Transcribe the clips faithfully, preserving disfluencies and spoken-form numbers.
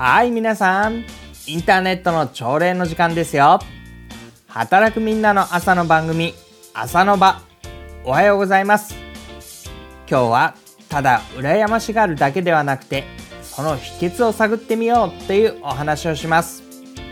はい、皆さん、インターネットの朝礼の時間ですよ。働くみんなの朝の番組、朝の場。おはようございます。今日はただ羨ましがるだけではなくて、その秘訣を探ってみようというお話をします。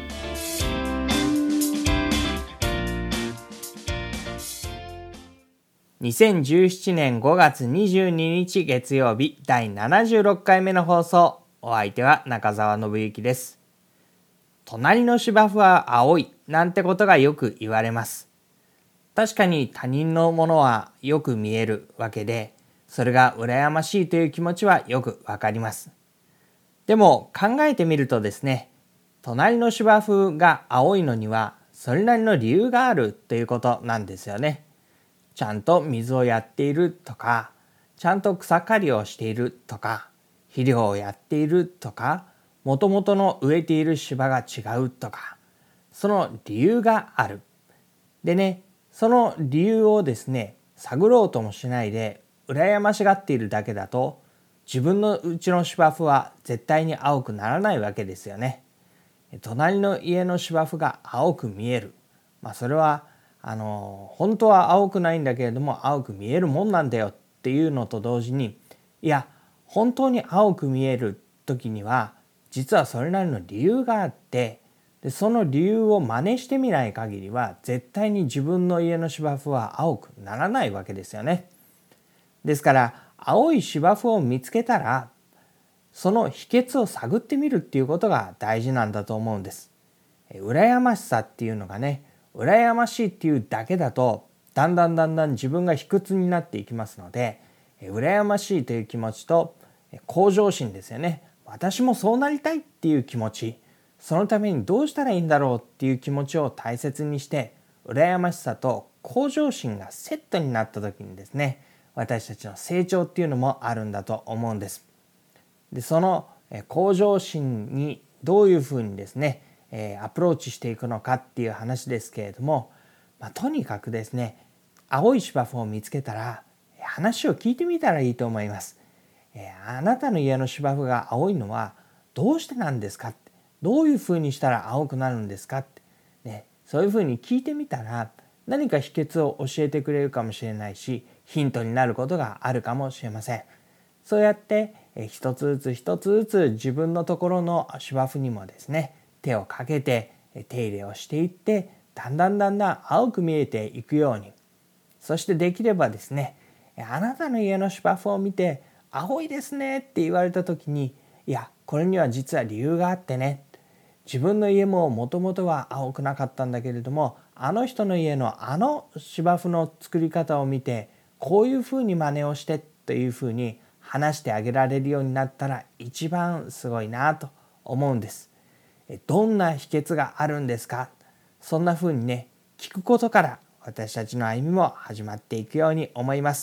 にせんじゅうななねんごがつにじゅうににち月曜日だいななじゅうろっかいめの放送。お相手は中澤信之です。隣の芝生は青いなんてことがよく言われます。確かに他人のものはよく見えるわけで、それが羨ましいという気持ちはよくわかります。でも考えてみるとですね、隣の芝生が青いのにはそれなりの理由があるということなんですよね。ちゃんと水をやっているとか、ちゃんと草刈りをしているとか、肥料をやっているとか、もともとの植えている芝が違うとか、その理由がある。でね、その理由をですね、探ろうともしないで羨ましがっているだけだと、自分のうちの芝生は絶対に青くならないわけですよね。隣の家の芝生が青く見える。まあそれはあの本当は青くないんだけれども青く見えるもんなんだよっていうのと同時に、いや本当に青く見える時には実はそれなりの理由があって、でその理由を真似してみない限りは絶対に自分の家の芝生は青くならないわけですよね。ですから青い芝生を見つけたらその秘訣を探ってみるっていうことが大事なんだと思うんです。羨ましさっていうのがね、羨ましいっていうだけだとだんだんだんだん自分が卑屈になっていきますので、羨ましいという気持ちと向上心ですよね。私もそうなりたいっていう気持ち、そのためにどうしたらいいんだろうっていう気持ちを大切にして、羨ましさと向上心がセットになった時にですね、私たちの成長っていうのもあるんだと思うんです。で、その向上心にどういうふうにですね、アプローチしていくのかっていう話ですけれども、まあ、とにかくですね、青い芝生を見つけたら話を聞いてみたらいいと思います。えー、あなたの家の芝生が青いのはどうしてなんですかって、どういうふうにしたら青くなるんですかって、ね、そういうふうに聞いてみたら何か秘訣を教えてくれるかもしれないし、ヒントになることがあるかもしれません。そうやってえー、一つずつ一つずつ自分のところの芝生にもですね、手をかけて手入れをしていって、だんだんだんだん青く見えていくように、そしてできればですね、あなたの家の芝生を見て青いですねって言われた時に、いやこれには実は理由があってね、自分の家ももともとは青くなかったんだけれども、あの人の家のあの芝生の作り方を見てこういうふうに真似をしてというふうに話してあげられるようになったら一番すごいなと思うんです。どんな秘訣があるんですか？そんなふうにね、聞くことから私たちの歩みも始まっていくように思います。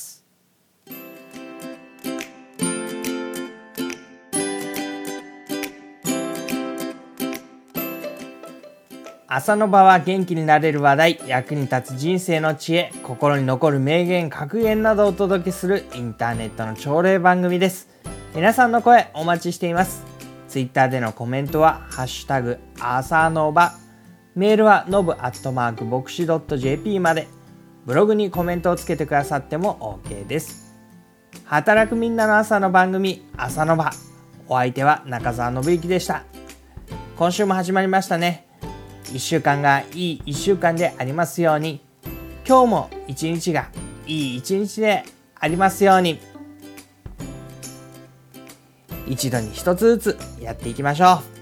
朝の場は元気になれる話題、役に立つ人生の知恵、心に残る名言格言などをお届けするインターネットの朝礼番組です。皆さんの声お待ちしています。ツイッターでのコメントはハッシュタグ朝の場、メールはのぶアットマーク牧師 .jp まで、ブログにコメントをつけてくださっても OK です。働くみんなの朝の番組、朝の場。お相手は中澤信之でした。今週も始まりましたね。一週間がいい一週間でありますように、今日も一日がいい一日でありますように。一度に一つずつやっていきましょう。